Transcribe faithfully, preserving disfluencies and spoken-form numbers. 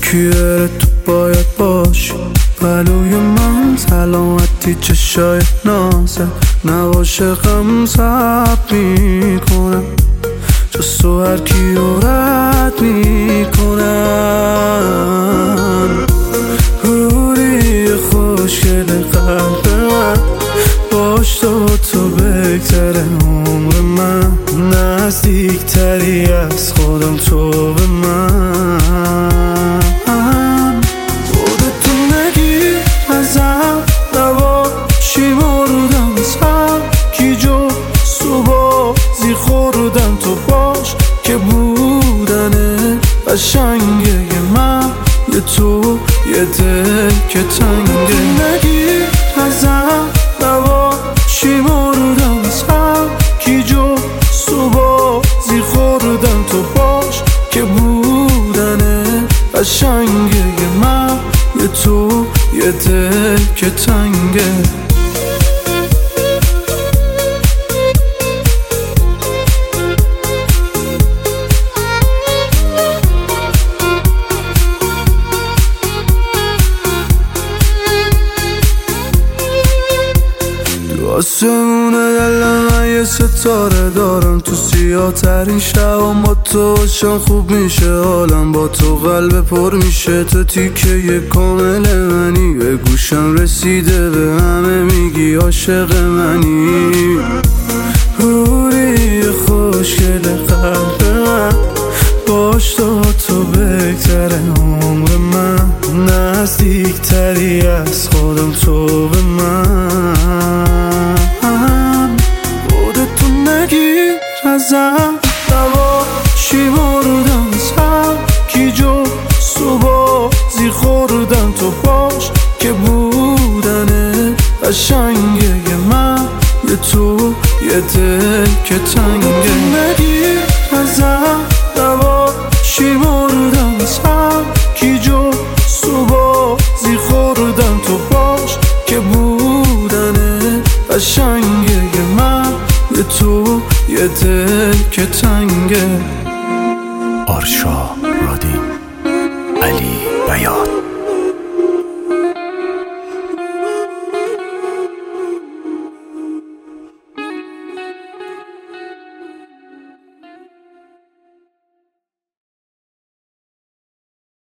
یکی بره تو باید باش پلوی من سلامتی چشای نازت نباشه غم ثبت میکنم جز تو هر کیو رد میکنم روری خوشگل قلب من باش تو تو بگذره عمر من نزدیک تری از خودم تو به من خودتو نگیر ازم نباشی مردم سر کی جو سوبازی خوردم تو باش که بودنه قشنگه من یه تو یه دل که تنگه نگیر ازم نباشی مردم سر کی جو سوبازی خوردم تو باش که بودنه قشنگه من یه تو یه دل که تنگه آسمونه دلم من یه ستاره دارم تو سیاه ترین شبم با تو باشم خوب میشه حالم با تو قلب پر میشه تو تیکه یه کامل منی به گوشم رسیده به همه میگی عاشق منی روری خوشگل قلب من باش تو تو بگذره عمر من نزدیک تری از خودم تو به من خودتو نگیر ازم نباشی مردم سر کی جو سوبازی خوردم تو باش که بودنه قشنگه من یه تو یه دل که تنگه نگیر ازم نباشی مردم سر کی جو سوبازی خوردم تو باش که بودنه قشنگه من یه تو یه دل که تنگه. آرشا رادیو.